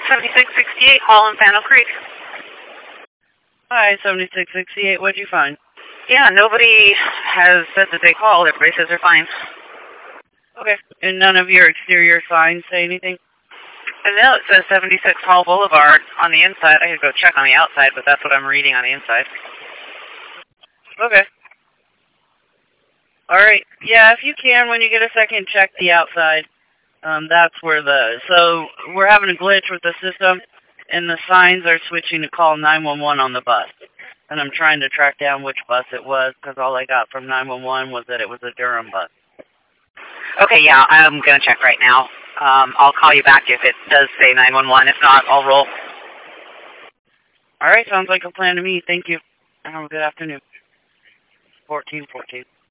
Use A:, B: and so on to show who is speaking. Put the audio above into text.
A: 7668, Hall in Faneuil Creek.
B: Hi, 7668. What'd you find?
A: Yeah, nobody has said that they called. Everybody says they're fine.
B: Okay. And none of your exterior signs say anything?
A: And now it says 76 Hall Boulevard on the inside. I could go check on the outside, but that's what I'm reading on the inside.
B: Okay. All right. Yeah, if you can, when you get a second, check the outside. That's where so we're having a glitch with the system, and the signs are switching to call 911 on the bus. And I'm trying to track down which bus it was, because all I got from 911 was that it was a Durham bus.
A: Okay, yeah, I'm going to check right now. I'll call you back if it does say 911. If not, I'll roll.
B: All right, sounds like a plan to me. Thank you. Have a good afternoon. 1414.